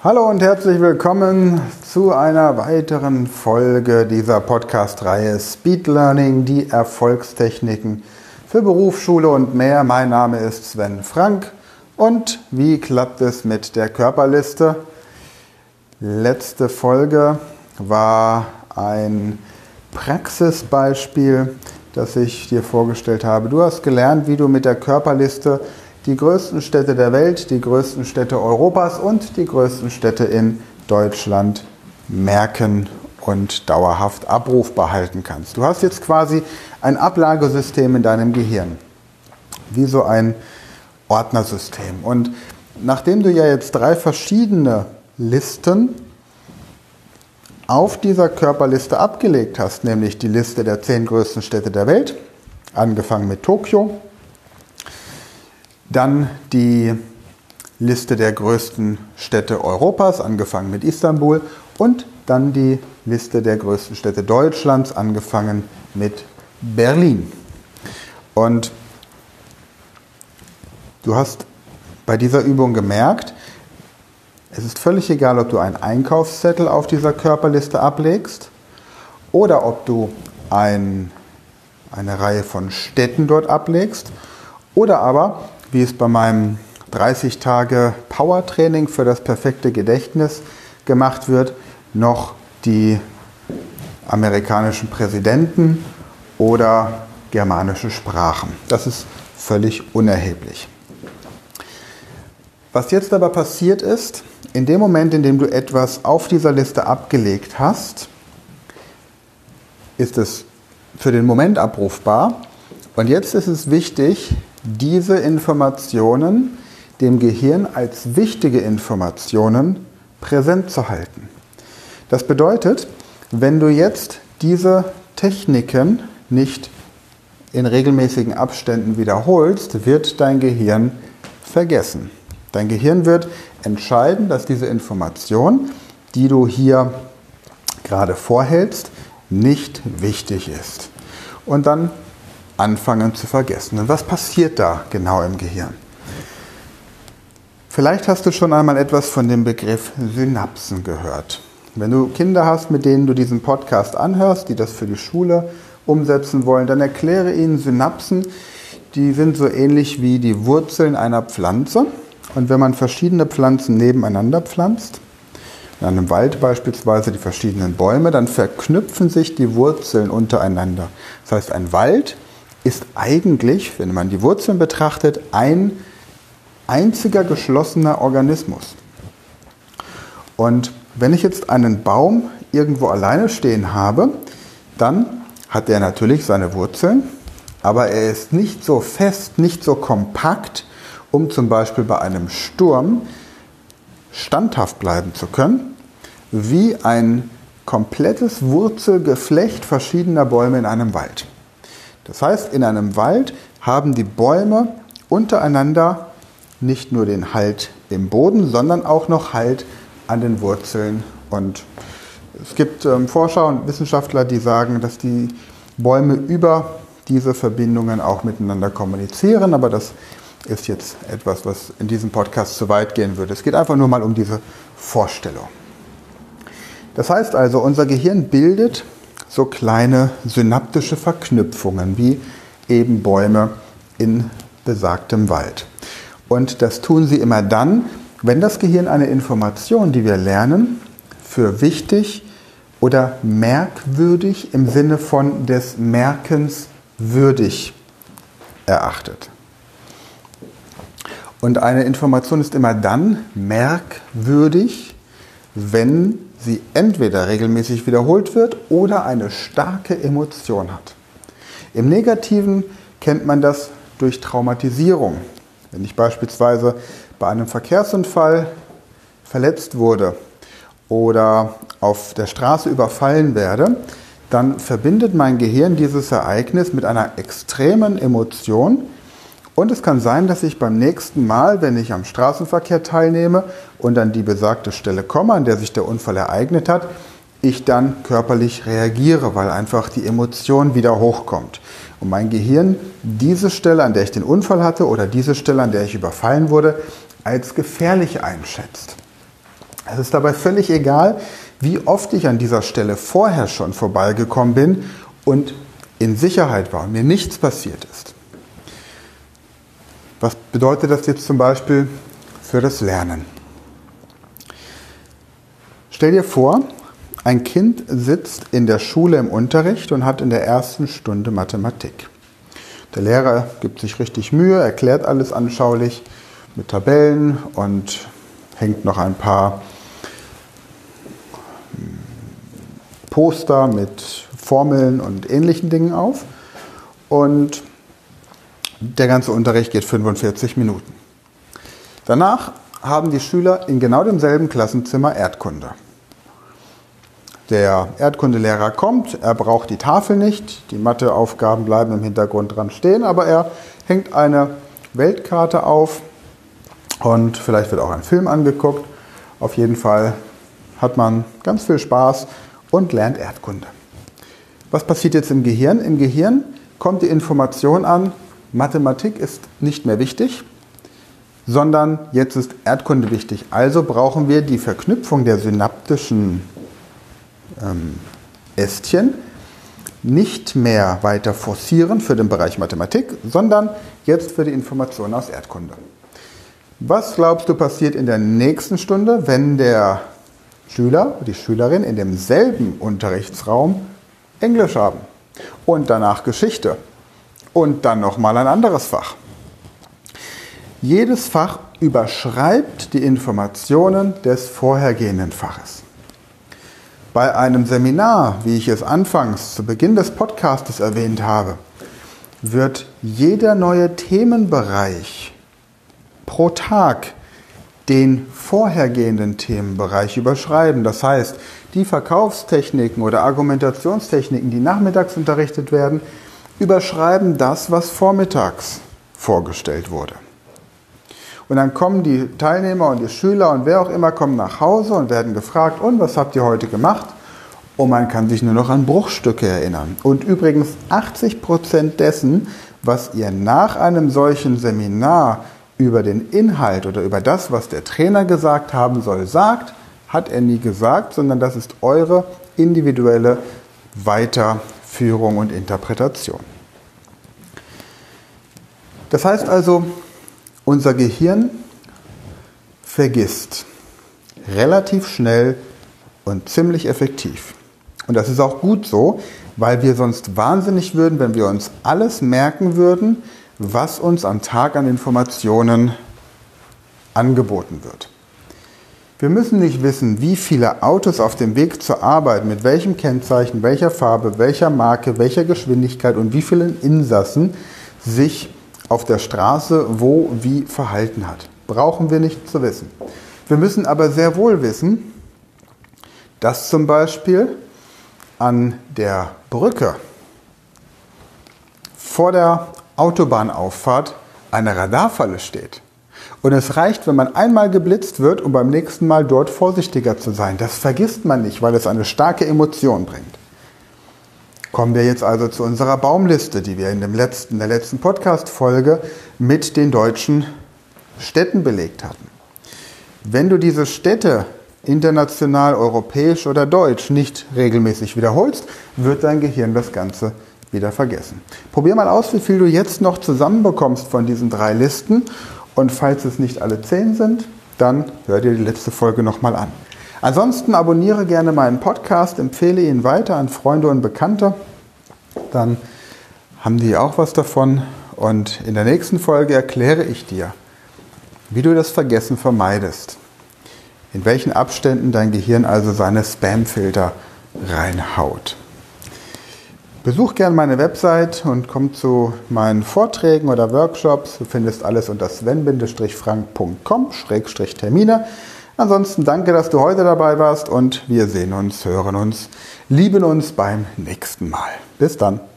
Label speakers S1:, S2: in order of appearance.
S1: Hallo und herzlich willkommen zu einer weiteren Folge dieser Podcast-Reihe Speed Learning, die Erfolgstechniken für Berufsschule und mehr. Mein Name ist Sven Frank und wie klappt es mit der Körperliste? Letzte Folge war ein Praxisbeispiel, das ich dir vorgestellt habe. Du hast gelernt, wie du mit der Körperliste die größten Städte der Welt, die größten Städte Europas und die größten Städte in Deutschland merken und dauerhaft abrufbar halten kannst. Du hast jetzt quasi ein Ablagesystem in deinem Gehirn, wie so ein Ordnersystem. Und nachdem du ja jetzt 3 verschiedene Listen auf dieser Körperliste abgelegt hast, nämlich die Liste der 10 größten Städte der Welt, angefangen mit Tokio, dann die Liste der größten Städte Europas, angefangen mit Istanbul, und dann die Liste der größten Städte Deutschlands, angefangen mit Berlin. Und du hast bei dieser Übung gemerkt, es ist völlig egal, ob du einen Einkaufszettel auf dieser Körperliste ablegst oder ob du eine Reihe von Städten dort ablegst oder aber, wie es bei meinem 30 Tage Power-Training für das perfekte Gedächtnis gemacht wird, noch die amerikanischen Präsidenten oder germanische Sprachen. Das ist völlig unerheblich. Was jetzt aber passiert ist, in dem Moment, in dem du etwas auf dieser Liste abgelegt hast, ist es für den Moment abrufbar. Und jetzt ist es wichtig, diese Informationen dem Gehirn als wichtige Informationen präsent zu halten. Das bedeutet, wenn du jetzt diese Techniken nicht in regelmäßigen Abständen wiederholst, wird dein Gehirn vergessen. Dein Gehirn wird entscheiden, dass diese Information, die du hier gerade vorhältst, nicht wichtig ist. Und dann anfangen zu vergessen. Und was passiert da genau im Gehirn? Vielleicht hast du schon einmal etwas von dem Begriff Synapsen gehört. Wenn du Kinder hast, mit denen du diesen Podcast anhörst, die das für die Schule umsetzen wollen, dann erkläre ihnen Synapsen, die sind so ähnlich wie die Wurzeln einer Pflanze. Und wenn man verschiedene Pflanzen nebeneinander pflanzt, in einem Wald beispielsweise die verschiedenen Bäume, dann verknüpfen sich die Wurzeln untereinander. Das heißt, ein Wald ist eigentlich, wenn man die Wurzeln betrachtet, ein einziger geschlossener Organismus. Und wenn ich jetzt einen Baum irgendwo alleine stehen habe, dann hat er natürlich seine Wurzeln, aber er ist nicht so fest, nicht so kompakt, um zum Beispiel bei einem Sturm standhaft bleiben zu können, wie ein komplettes Wurzelgeflecht verschiedener Bäume in einem Wald. Das heißt, in einem Wald haben die Bäume untereinander nicht nur den Halt im Boden, sondern auch noch Halt an den Wurzeln. Und es gibt Forscher und Wissenschaftler, die sagen, dass die Bäume über diese Verbindungen auch miteinander kommunizieren. Aber das ist jetzt etwas, was in diesem Podcast zu weit gehen würde. Es geht einfach nur mal um diese Vorstellung. Das heißt also, unser Gehirn bildet so kleine synaptische Verknüpfungen, wie eben Bäume in besagtem Wald. Und das tun sie immer dann, wenn das Gehirn eine Information, die wir lernen, für wichtig oder merkwürdig im Sinne von des Merkens würdig erachtet. Und eine Information ist immer dann merkwürdig, wenn sie entweder regelmäßig wiederholt wird oder eine starke Emotion hat. Im Negativen kennt man das durch Traumatisierung. Wenn ich beispielsweise bei einem Verkehrsunfall verletzt wurde oder auf der Straße überfallen werde, dann verbindet mein Gehirn dieses Ereignis mit einer extremen Emotion. Und es kann sein, dass ich beim nächsten Mal, wenn ich am Straßenverkehr teilnehme und an die besagte Stelle komme, an der sich der Unfall ereignet hat, ich dann körperlich reagiere, weil einfach die Emotion wieder hochkommt. Und mein Gehirn diese Stelle, an der ich den Unfall hatte oder diese Stelle, an der ich überfallen wurde, als gefährlich einschätzt. Es ist dabei völlig egal, wie oft ich an dieser Stelle vorher schon vorbeigekommen bin und in Sicherheit war und mir nichts passiert ist. Was bedeutet das jetzt zum Beispiel für das Lernen? Stell dir vor, ein Kind sitzt in der Schule im Unterricht und hat in der ersten Stunde Mathematik. Der Lehrer gibt sich richtig Mühe, erklärt alles anschaulich mit Tabellen und hängt noch ein paar Poster mit Formeln und ähnlichen Dingen auf. Und der ganze Unterricht geht 45 Minuten. Danach haben die Schüler in genau demselben Klassenzimmer Erdkunde. Der Erdkundelehrer kommt, er braucht die Tafel nicht, die Matheaufgaben bleiben im Hintergrund dran stehen, aber er hängt eine Weltkarte auf und vielleicht wird auch ein Film angeguckt. Auf jeden Fall hat man ganz viel Spaß und lernt Erdkunde. Was passiert jetzt im Gehirn? Im Gehirn kommt die Information an, Mathematik ist nicht mehr wichtig, sondern jetzt ist Erdkunde wichtig. Also brauchen wir die Verknüpfung der synaptischen Ästchen nicht mehr weiter forcieren für den Bereich Mathematik, sondern jetzt für die Informationen aus Erdkunde. Was glaubst du passiert in der nächsten Stunde, wenn der Schüler, die Schülerin in demselben Unterrichtsraum Englisch haben und danach Geschichte und dann nochmal ein anderes Fach? Jedes Fach überschreibt die Informationen des vorhergehenden Faches. Bei einem Seminar, wie ich es anfangs zu Beginn des Podcastes erwähnt habe, wird jeder neue Themenbereich pro Tag den vorhergehenden Themenbereich überschreiben. Das heißt, die Verkaufstechniken oder Argumentationstechniken, die nachmittags unterrichtet werden, überschreiben das, was vormittags vorgestellt wurde. Und dann kommen die Teilnehmer und die Schüler und wer auch immer kommen nach Hause und werden gefragt, und was habt ihr heute gemacht? Und man kann sich nur noch an Bruchstücke erinnern. Und übrigens 80% dessen, was ihr nach einem solchen Seminar über den Inhalt oder über das, was der Trainer gesagt haben soll, sagt, hat er nie gesagt, sondern das ist eure individuelle Weiterführung und Interpretation. Das heißt also, unser Gehirn vergisst relativ schnell und ziemlich effektiv. Und das ist auch gut so, weil wir sonst wahnsinnig würden, wenn wir uns alles merken würden, was uns am Tag an Informationen angeboten wird. Wir müssen nicht wissen, wie viele Autos auf dem Weg zur Arbeit, mit welchem Kennzeichen, welcher Farbe, welcher Marke, welcher Geschwindigkeit und wie vielen Insassen sich auf der Straße wo wie verhalten hat. Brauchen wir nicht zu wissen. Wir müssen aber sehr wohl wissen, dass zum Beispiel an der Brücke vor der Autobahnauffahrt eine Radarfalle steht. Und es reicht, wenn man einmal geblitzt wird, um beim nächsten Mal dort vorsichtiger zu sein. Das vergisst man nicht, weil es eine starke Emotion bringt. Kommen wir jetzt also zu unserer Baumliste, die wir in der letzten Podcast-Folge mit den deutschen Städten belegt hatten. Wenn du diese Städte international, europäisch oder deutsch nicht regelmäßig wiederholst, wird dein Gehirn das Ganze wieder vergessen. Probier mal aus, wie viel du jetzt noch zusammenbekommst von diesen 3 Listen. Und falls es nicht alle 10 sind, dann hör dir die letzte Folge nochmal an. Ansonsten abonniere gerne meinen Podcast, empfehle ihn weiter an Freunde und Bekannte. Dann haben die auch was davon. Und in der nächsten Folge erkläre ich dir, wie du das Vergessen vermeidest. In welchen Abständen dein Gehirn also seine Spamfilter reinhaut. Besuch gerne meine Website und komm zu meinen Vorträgen oder Workshops. Du findest alles unter sven-frank.com/termine. Ansonsten danke, dass du heute dabei warst und wir sehen uns, hören uns, lieben uns beim nächsten Mal. Bis dann.